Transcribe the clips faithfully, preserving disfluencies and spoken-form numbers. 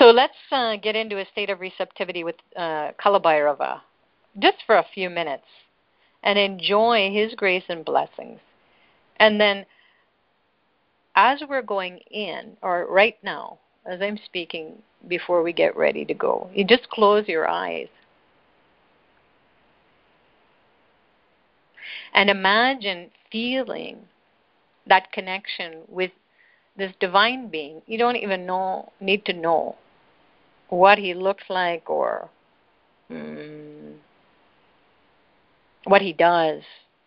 So let's uh, get into a state of receptivity with uh, Kalabhairava just for a few minutes and enjoy his grace and blessings. And then as we're going in, or right now, as I'm speaking before we get ready to go, you just close your eyes and imagine feeling that connection with this divine being. You don't even know, need to know what he looks like or mm, what he does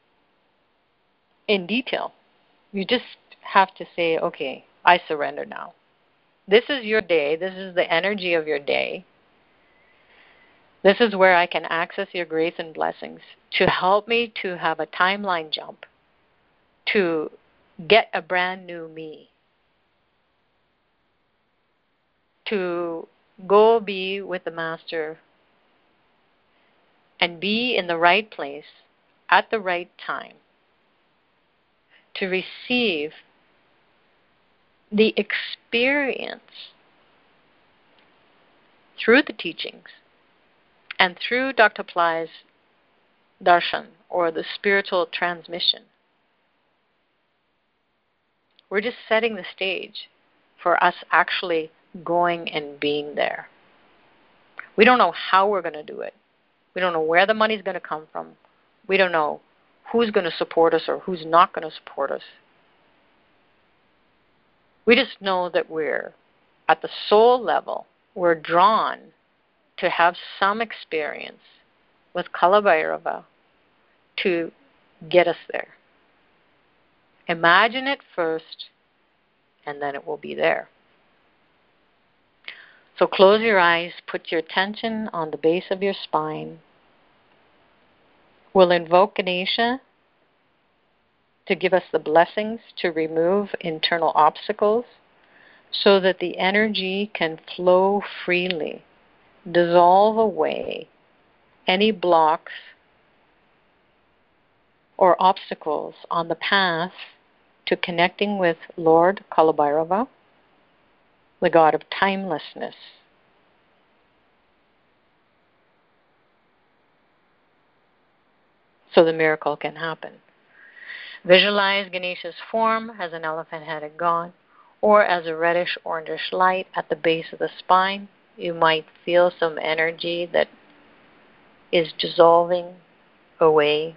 in detail. You just have to say, okay, I surrender now. This is your day. This is the energy of your day. This is where I can access your grace and blessings to help me to have a timeline jump, to get a brand new me, to go be with the Master and be in the right place at the right time to receive the experience through the teachings and through Doctor Ply's darshan, or the spiritual transmission. We're just setting the stage for us actually going and being there. We don't know how we're going to do it. We don't know where the money's going to come from. We don't know who's going to support us or who's not going to support us. We just know that we're, at the soul level, we're drawn to have some experience with Kalabhairava to get us there. Imagine it first, and then it will be there. So close your eyes, put your attention on the base of your spine. We'll invoke Ganesha to give us the blessings to remove internal obstacles so that the energy can flow freely, dissolve away any blocks or obstacles on the path to connecting with Lord Kalabhairava, the God of timelessness. So the miracle can happen. Visualize Ganesha's form as an elephant-headed god or as a reddish-orangish light at the base of the spine. You might feel some energy that is dissolving away.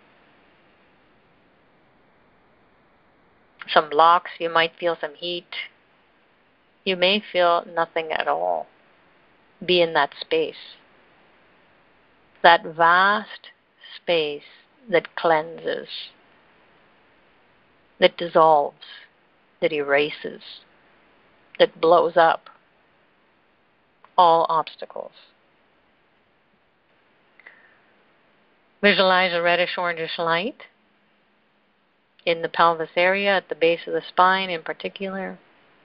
Some blocks, you might feel some heat. You may feel nothing at all. Be in that space. That vast space that cleanses, that dissolves, that erases, that blows up all obstacles. Visualize a reddish-orangish light in the pelvis area at the base of the spine in particular.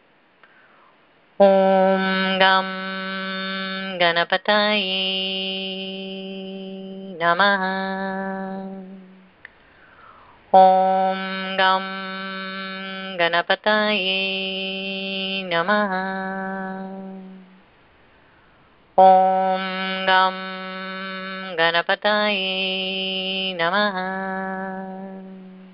Om Gam Ganapataye Namaha. Om Gam Ganapataye Namaha. Om Gam Ganapataye Namaha.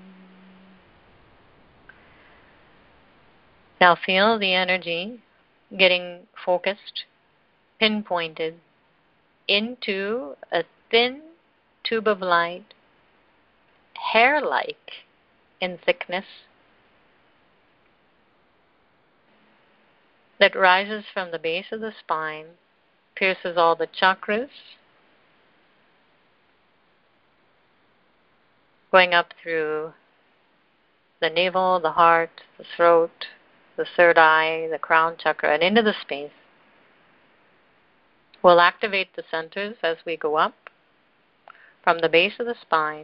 Now feel the energy getting focused, pinpointed into a thin tube of light, hair-like in thickness, that rises from the base of the spine, pierces all the chakras, going up through the navel, the heart, the throat, the third eye, the crown chakra, and into the space. We'll activate the centers as we go up from the base of the spine.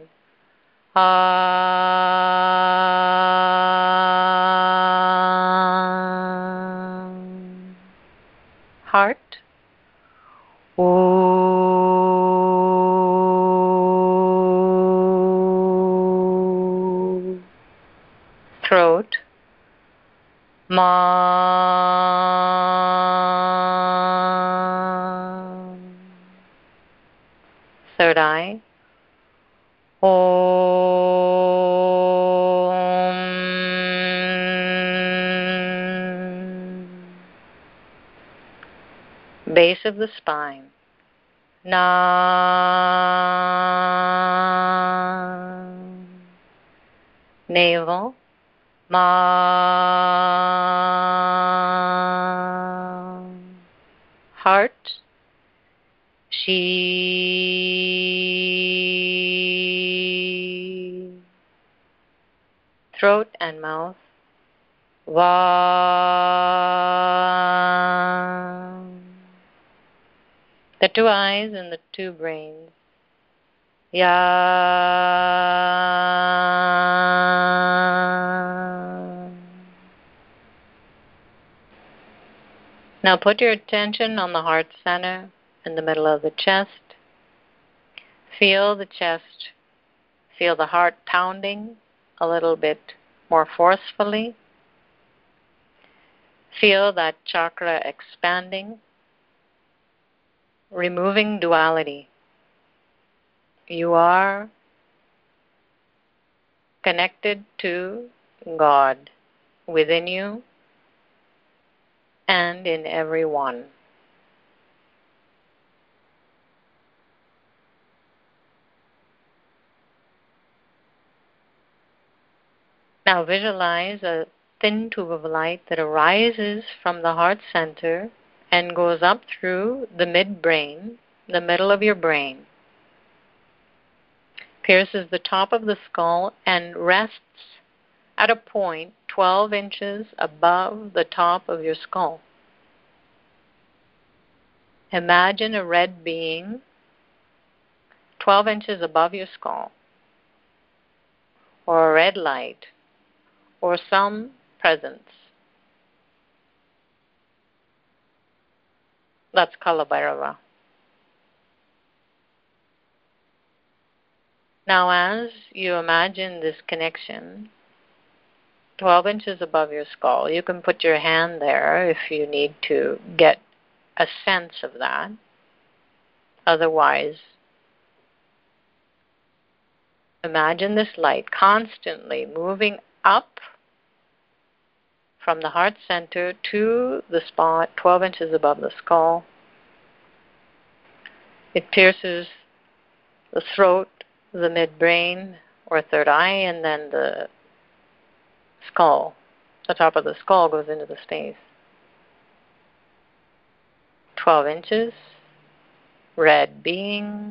Um, heart. Ooh. Throat. Ma. Om. Base of the spine. Nam. Navel. Ma. Heart. She. Throat and mouth. Va. The two eyes and the two brains. Ya. Now put your attention on the heart center in the middle of the chest. Feel the chest. Feel the heart pounding a little bit more forcefully. Feel that chakra expanding, removing duality. You are connected to God within you and in everyone. Now visualize a thin tube of light that arises from the heart center and goes up through the midbrain, the middle of your brain, pierces the top of the skull and rests at a point twelve inches above the top of your skull. Imagine a red being twelve inches above your skull, or a red light, or some presence. That's Kalabhairava. Now as you imagine this connection, twelve inches above your skull, you can put your hand there if you need to get a sense of that. Otherwise, imagine this light constantly moving up from the heart center to the spot twelve inches above the skull. It pierces the throat, the midbrain or third eye, and then the skull. The top of the skull goes into the space. twelve inches, red being.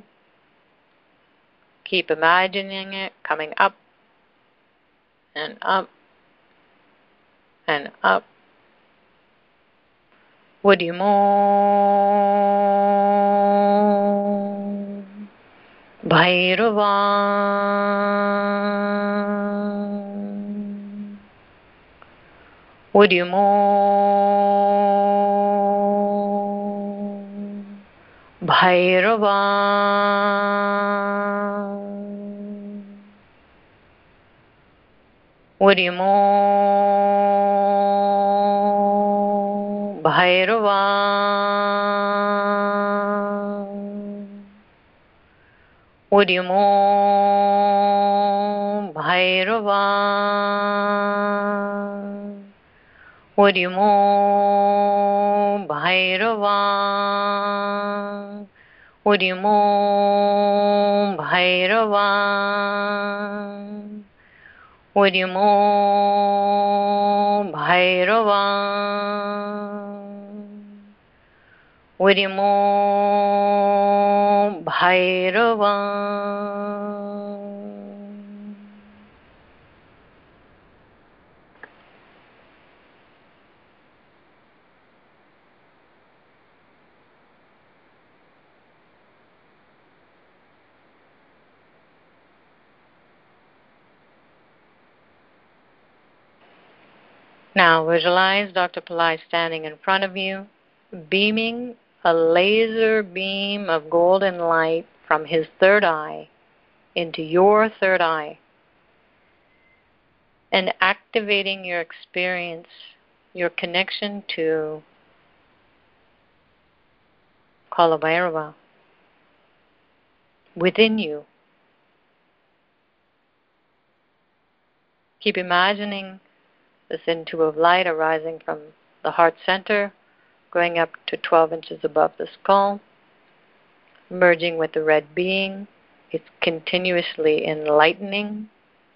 Keep imagining it coming up and up and up. Udimo Bhairava Udimo Bhairava Udimo Bhairava Udimo Bhairava Udimo Bhairava Udimo Bhairava Udimo Bhairava Udimo Bhairava. Now visualize Doctor Pillai standing in front of you, beaming a laser beam of golden light from his third eye into your third eye and activating your experience, your connection to Kalabhairava within you. Keep imagining the thin tube of light arising from the heart center, going up to twelve inches above the skull, merging with the red being. It's continuously enlightening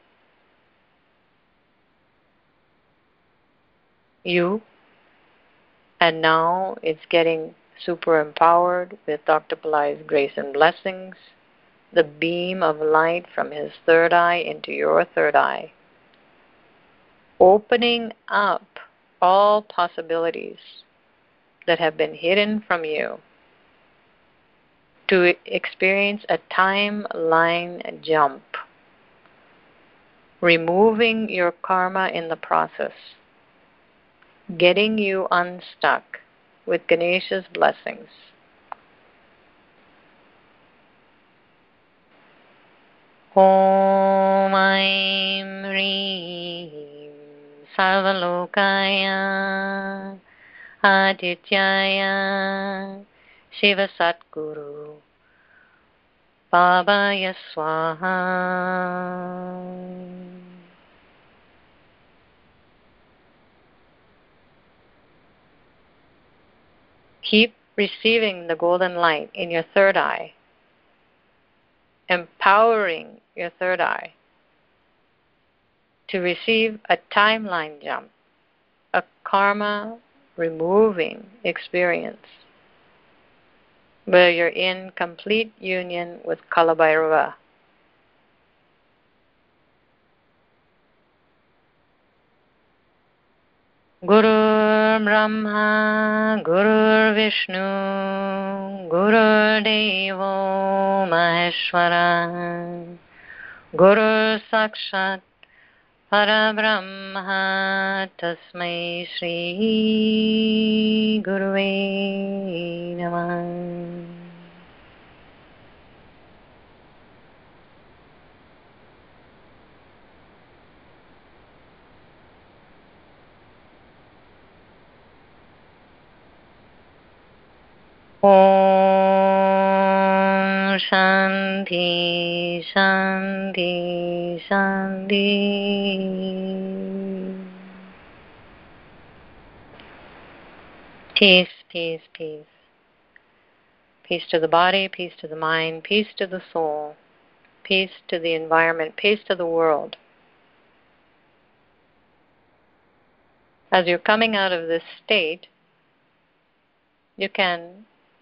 you, and now it's getting super empowered with Doctor Palai's grace and blessings, the beam of light from his third eye into your third eye, opening up all possibilities that have been hidden from you to experience a timeline jump, removing your karma in the process, getting you unstuck with Ganesha's blessings. Om Aim Reem Sarvalokaya Adityaya Shiva Satguru Babaya Swaha. Keep receiving the golden light in your third eye, empowering your third eye to receive a timeline jump, a karma removing experience where you're in complete union with Kalabhairava. Guru Brahma, Guru Vishnu, Guru Devo Maheshwara, Guru Sakshat Parabrahma, Tasmai Shri Guruve Namah. Om Shanti Shanti Shanti. Peace, peace, peace. Peace to the body, peace to the mind, peace to the soul, peace to the environment, peace to the world. As you're coming out of this state, you can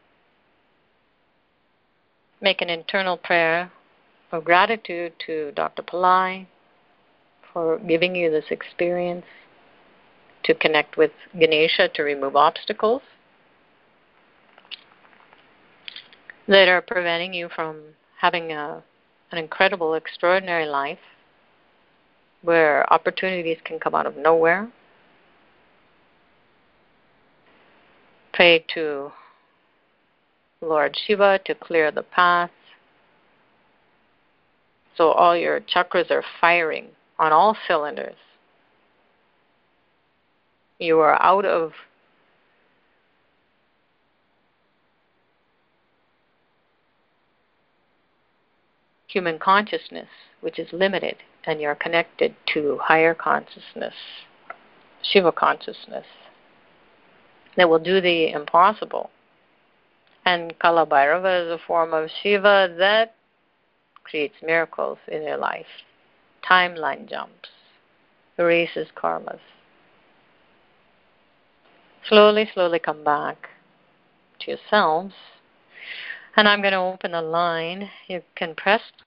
make an internal prayer of gratitude to Doctor Pillai for giving you this experience, to connect with Ganesha to remove obstacles that are preventing you from having a, an incredible, extraordinary life where opportunities can come out of nowhere. Pray to Lord Shiva to clear the path so all your chakras are firing on all cylinders. You are out of human consciousness, which is limited, and you're connected to higher consciousness, Shiva consciousness, that will do the impossible. And Kalabhairava is a form of Shiva that creates miracles in your life, timeline jumps, erases karmas. Slowly, slowly come back to yourselves. And I'm going to open a line. You can press